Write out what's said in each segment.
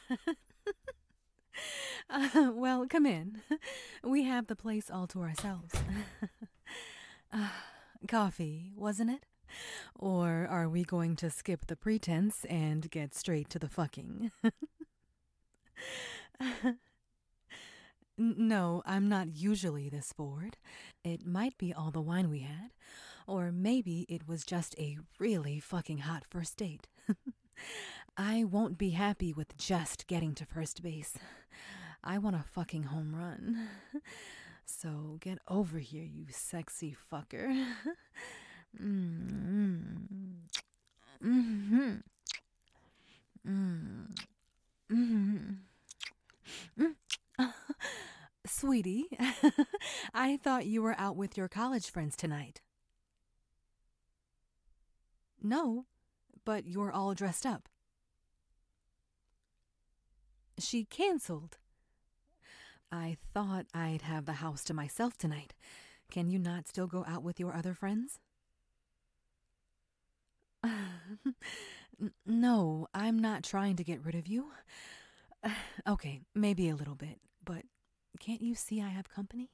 Well, come in. We have the place all to ourselves. uh, Coffee, wasn't it? Or are we going to skip the pretense and get straight to the fucking? No, I'm not usually this bored. It might be all the wine we had, or maybe it was just a really fucking hot first date. I won't be happy with just getting to first base. I want a fucking home run. So get over here, you sexy fucker. Mm-hmm. Mm-hmm. Mm-hmm. Sweetie, I thought you were out with your college friends tonight. No, but you're all dressed up. She canceled. I thought I'd have the house to myself tonight. Can you not still go out with your other friends? No, I'm not trying to get rid of you. Okay, maybe a little bit, but can't you see I have company?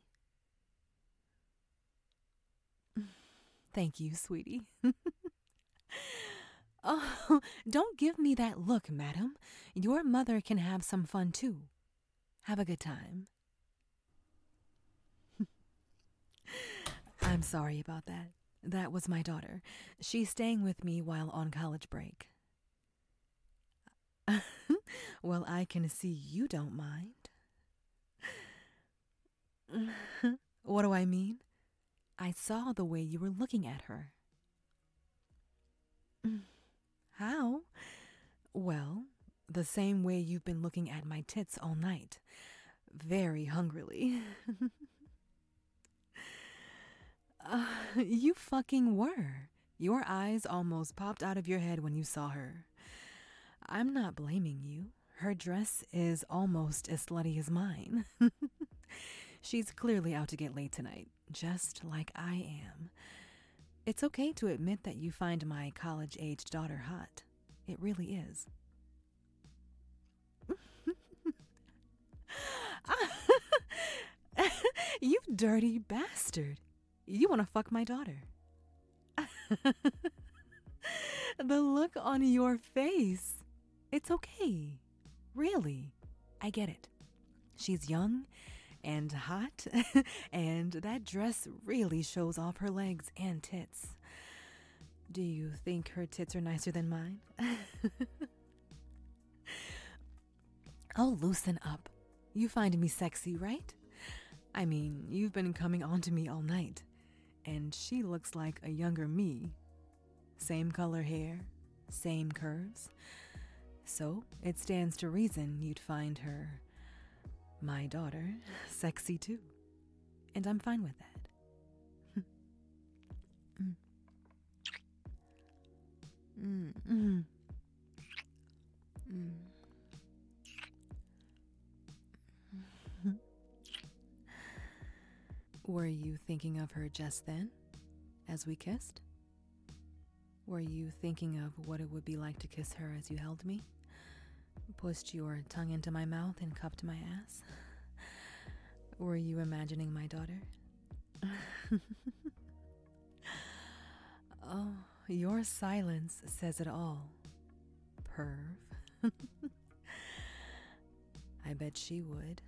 Thank you, sweetie. Oh, don't give me that look, madam. Your mother can have some fun too. Have a good time. I'm sorry about that. That was my daughter. She's staying with me while on college break. Well, I can see you don't mind. What do I mean? I saw the way you were looking at her. How? Well, the same way you've been looking at my tits all night. Very hungrily. You fucking were. Your eyes almost popped out of your head when you saw her. I'm not blaming you. Her dress is almost as slutty as mine. She's clearly out to get laid tonight, just like I am. It's okay to admit that you find my college-aged daughter hot. It really is. You dirty bastard. You want to fuck my daughter. The look on your face. It's okay. Really. I get it. She's young and hot, and that dress really shows off her legs and tits. Do you think her tits are nicer than mine? Oh, loosen up. You find me sexy, right? I mean, you've been coming on to me all night, and she looks like a younger me. Same color hair, same curves. So it stands to reason you'd find her, my daughter, sexy too. And I'm fine with that. Mm. Mm. Mm. Mm. Were you thinking of her just then, as we kissed? Were you thinking of what it would be like to kiss her as you held me? Pushed your tongue into my mouth and cupped my ass? Were you imagining my daughter? Oh, your silence says it all. Perv. I bet she would.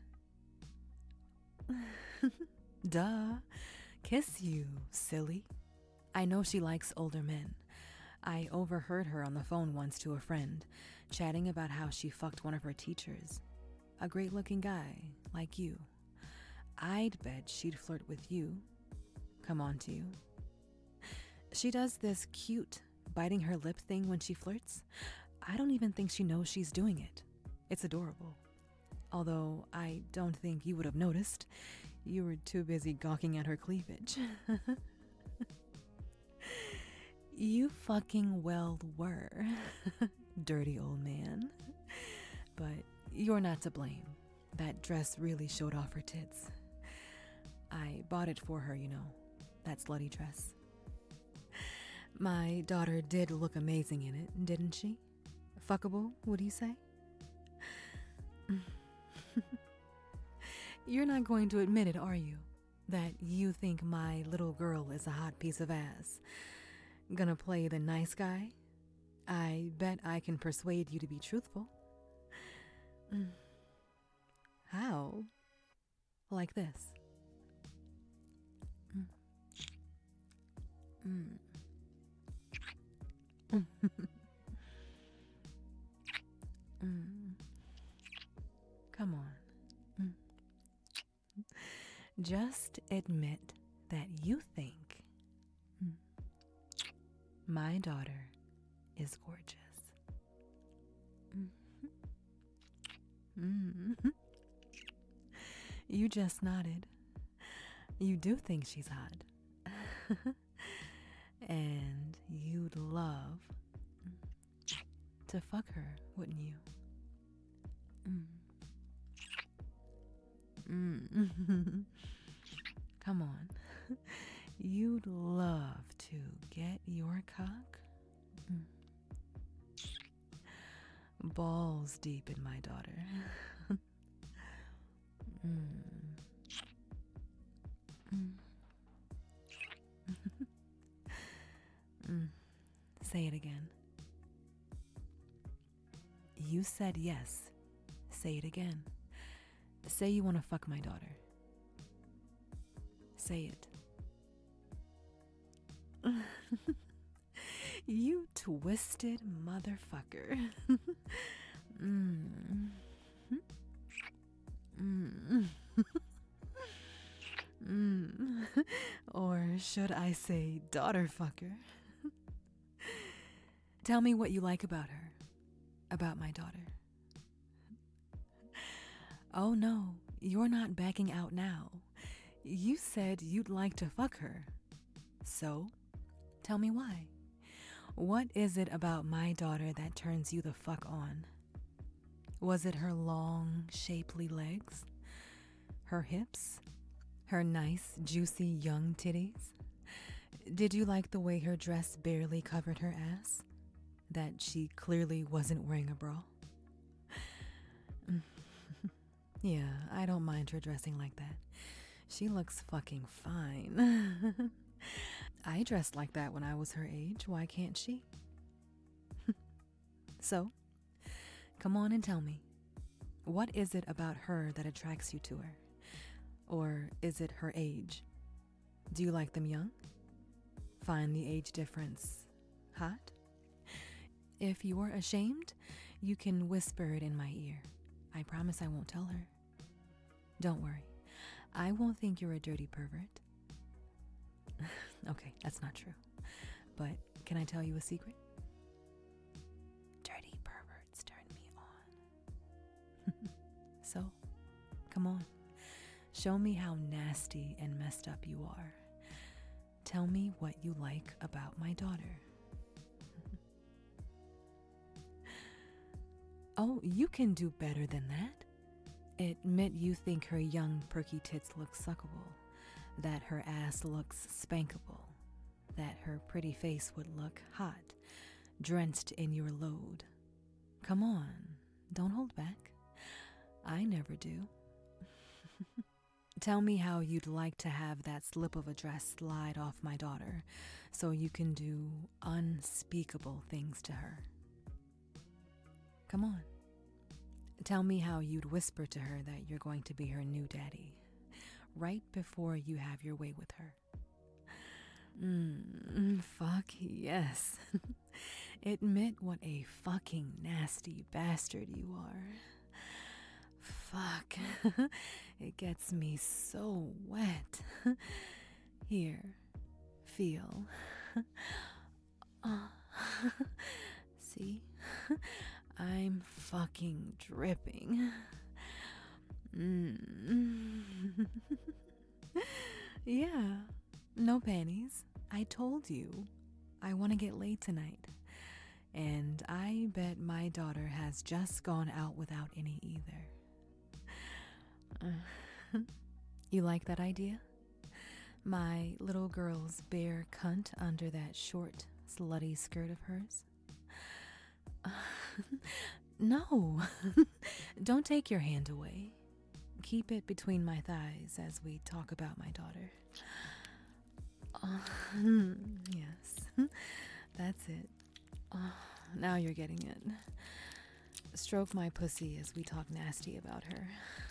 Duh. Kiss you, silly. I know she likes older men. I overheard her on the phone once to a friend, chatting about how she fucked one of her teachers. A great-looking guy, like you. I'd bet she'd flirt with you. Come on to you. She does this cute, biting her lip thing when she flirts. I don't even think she knows she's doing it. It's adorable. Although I don't think you would have noticed. You were too busy gawking at her cleavage. You fucking well were. Dirty old man. But you're not to blame. That dress really showed off her tits. I bought it for her, you know. That slutty dress. My daughter did look amazing in it, didn't she? Fuckable, would you say? You're not going to admit it, are you? That you think my little girl is a hot piece of ass. Gonna play the nice guy? I bet I can persuade you to be truthful. How? Like this. Come on. Just admit that you think my daughter is gorgeous. You just nodded. You do think she's hot. And you'd love to fuck her, wouldn't you? Come on. You'd love to get your cock balls deep in my daughter. Say it again. You said yes. Say it again. Say you want to fuck my daughter. Say it. You twisted motherfucker. Or should I say daughter fucker? Tell me what you like about her, about my daughter. Oh no, you're not backing out now. You said you'd like to fuck her. So, tell me why. What is it about my daughter that turns you the fuck on? Was it her long, shapely legs? Her hips? Her nice, juicy, young titties? Did you like the way her dress barely covered her ass? That she clearly wasn't wearing a bra? Yeah, I don't mind her dressing like that. She looks fucking fine. I dressed like that when I was her age. Why can't she? So, come on and tell me. What is it about her that attracts you to her? Or is it her age? Do you like them young? Find the age difference hot? If you're ashamed, you can whisper it in my ear. I promise I won't tell her. Don't worry. I won't think you're a dirty pervert. Okay, that's not true. But can I tell you a secret? Dirty perverts turn me on. So, come on. Show me how nasty and messed up you are. Tell me what you like about my daughter. Oh, you can do better than that. Admit you think her young, perky tits look suckable, that her ass looks spankable, that her pretty face would look hot, drenched in your load. Come on, don't hold back. I never do. Tell me how you'd like to have that slip of a dress slide off my daughter so you can do unspeakable things to her. Come on. Tell me how you'd whisper to her that you're going to be her new daddy right before you have your way with her. Fuck yes. Admit what a fucking nasty bastard you are. Fuck. It gets me so wet. Here, feel. See? I'm fucking dripping. Yeah, no panties. I told you. I want to get laid tonight. And I bet my daughter has just gone out without any either. You like that idea? My little girl's bare cunt under that short, slutty skirt of hers? No, don't take your hand away. keep it between my thighs as we talk about my daughter. Yes, that's it. Now you're getting it. Stroke my pussy as we talk nasty about her.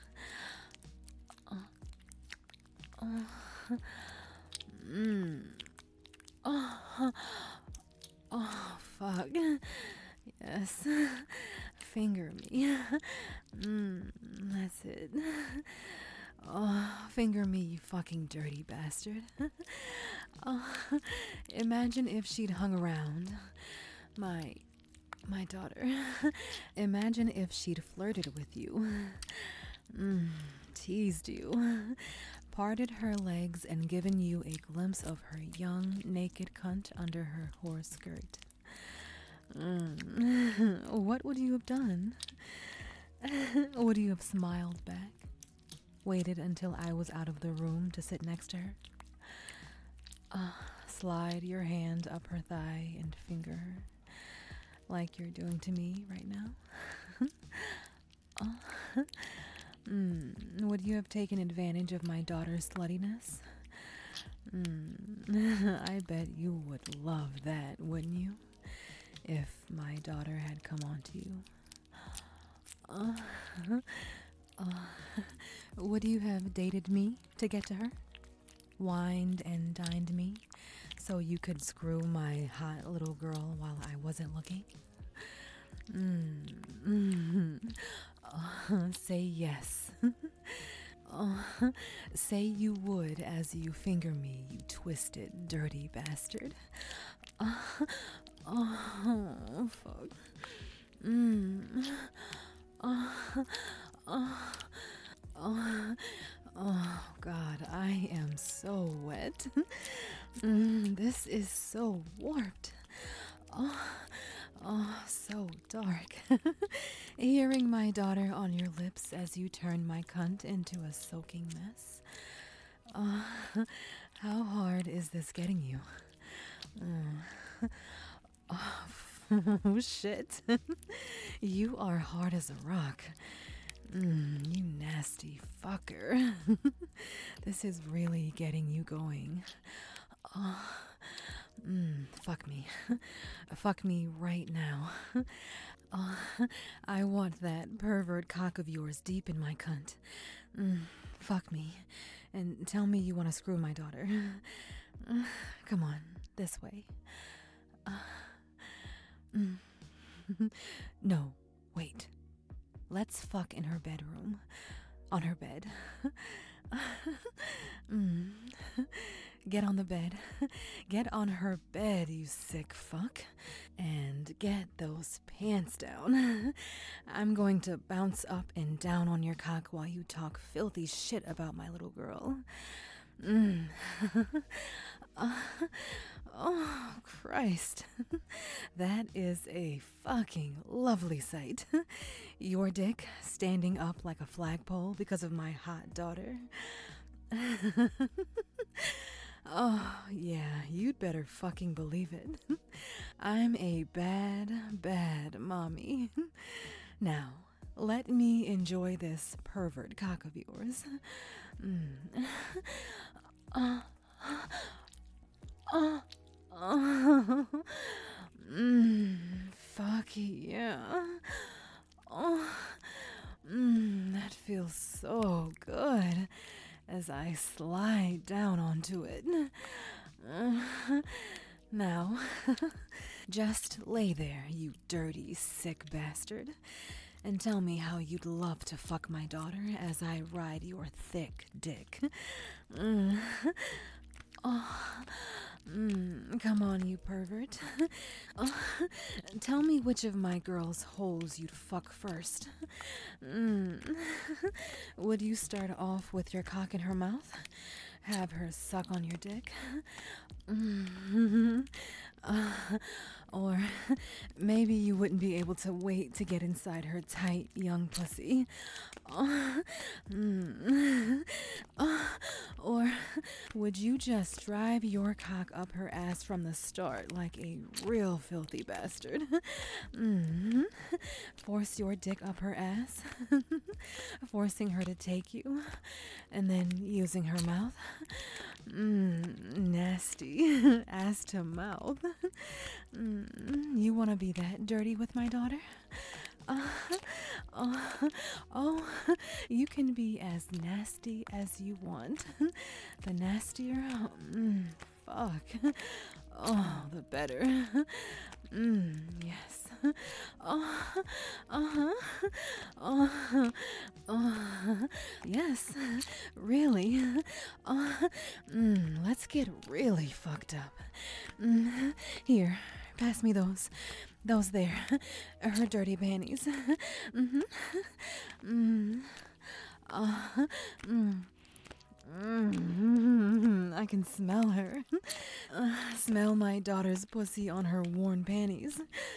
Oh, fuck. Yes. Finger me. That's it. Oh, finger me, you fucking dirty bastard. Imagine if she'd hung around. My daughter. Imagine if she'd flirted with you. Teased you. Parted her legs and given you a glimpse of her young, naked cunt under her whore skirt. What would you have done? Would you have smiled back? Waited until I was out of the room to sit next to her? Slide your hand up her thigh and finger her, like you're doing to me right now? Would you have taken advantage of my daughter's sluttiness? I bet you would love that, wouldn't you? If my daughter had come on to you. Would you have dated me to get to her? Wined and dined me so you could screw my hot little girl while I wasn't looking? Say yes. Say you would as you finger me, you twisted, dirty bastard. Oh, fuck. Oh, God, I am so wet. This is so warped. Oh, so dark. Hearing my daughter on your lips as you turn my cunt into a soaking mess. How hard is this getting you? Oh, shit. You are hard as a rock. You nasty fucker. This is really getting you going. Fuck me. Fuck me right now. I want that pervert cock of yours deep in my cunt. Fuck me. And tell me you want to screw my daughter. Come on, this way. No, wait. Let's fuck in her bedroom. On her bed. Get on the bed. Get on her bed, you sick fuck. And get those pants down. I'm going to bounce up and down on your cock while you talk filthy shit about my little girl. Oh, Christ. That is a fucking lovely sight. Your dick standing up like a flagpole because of my hot daughter. Oh, yeah, you'd better fucking believe it. I'm a bad, bad mommy. Now, let me enjoy this pervert cock of yours. Fuck yeah. That feels so good as I slide down onto it. Now, just lay there, you dirty, sick bastard, and tell me how you'd love to fuck my daughter as I ride your thick dick. Come on, you pervert. Tell me which of my girls' holes you'd fuck first. Would you start off with your cock in her mouth? Have her suck on your dick? Or maybe you wouldn't be able to wait to get inside her tight, young pussy. Or would you just drive your cock up her ass from the start like a real filthy bastard? Force your dick up her ass, forcing her to take you, and then using her mouth? Nasty. Ass to mouth. You want to be that dirty with my daughter? You can be as nasty as you want. The nastier, fuck. Oh, the better. Yes. Yes, really. Let's get really fucked up. Here, pass me those. Those there. Her dirty panties. I can smell her. Smell my daughter's pussy on her worn panties.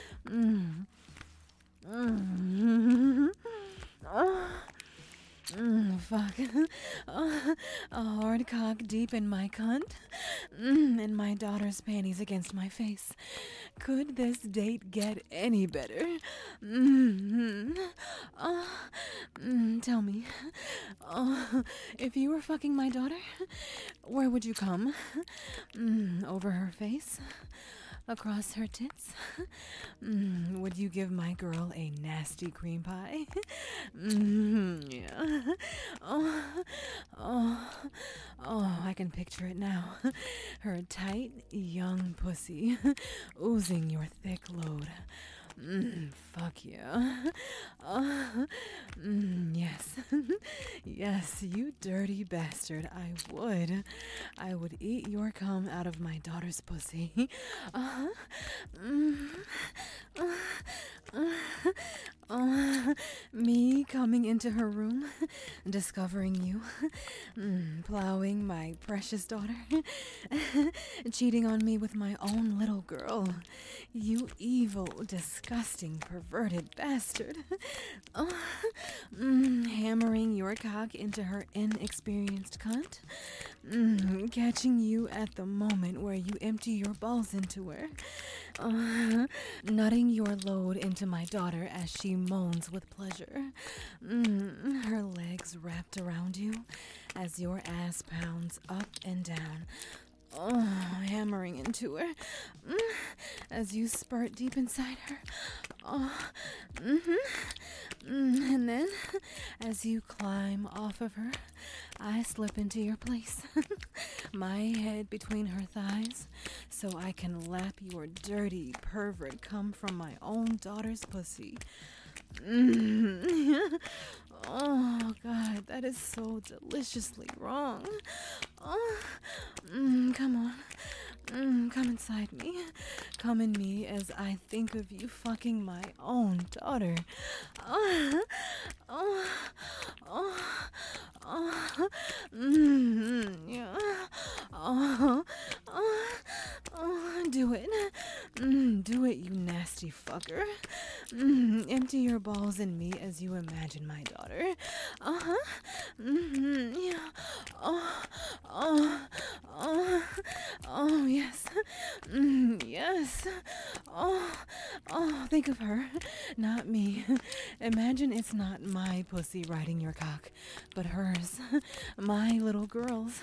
Fuck. A hard cock deep in my cunt. And my daughter's panties against my face. Could this date get any better? Tell me. If you were fucking my daughter, where would you come? Over her face? Across her tits? Would you give my girl a nasty cream pie? Yeah. I can picture it now. Her tight, young pussy oozing your thick load. Fuck yeah. Yes. Yes, you dirty bastard. I would eat your cum out of my daughter's pussy. Me coming into her room, discovering you, plowing my precious daughter, cheating on me with my own little girl. You evil, disgusting, perverted bastard. Hammering your cock into her inexperienced cunt. Catching you at the moment where you empty your balls into her. Nutting your load into my daughter as she moans with pleasure. Her legs wrapped around you as your ass pounds up and down. Hammering into her as you spurt deep inside her. And then, as you climb off of her, I slip into your place, my head between her thighs, so I can lap your dirty pervert cum from my own daughter's pussy. Oh, God, that is so deliciously wrong. Come on. Come inside me. Come in me as I think of you fucking my own daughter. Yeah. Do it. Do it, you nasty fucker. Empty your balls in me as you imagine my daughter. Yeah. Oh, yes. Yes. Think of her, not me. Imagine it's not my pussy riding your cock, but hers. My little girl's.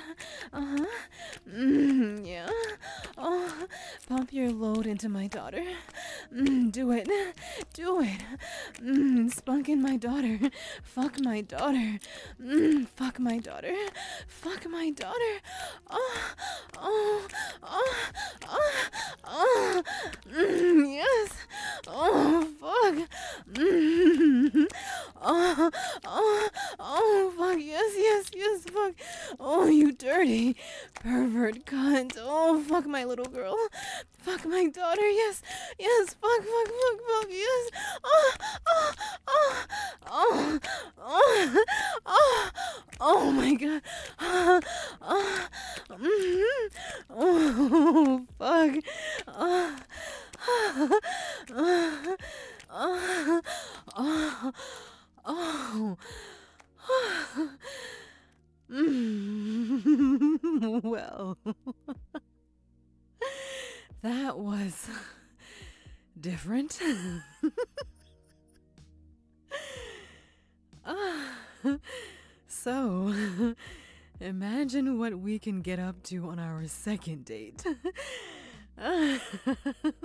Yeah. Pump your load into my daughter. Do it. Do it. Spunk in my daughter. Fuck my daughter. Fuck my daughter. Fuck my daughter. Yes. Fuck. Fuck. Yes, fuck. You dirty pervert cunt. Fuck my little girl. Fuck my daughter. Yes, fuck, yes. Oh my God. Fuck. Oh. Well, that was different. So, imagine what we can get up to on our second date.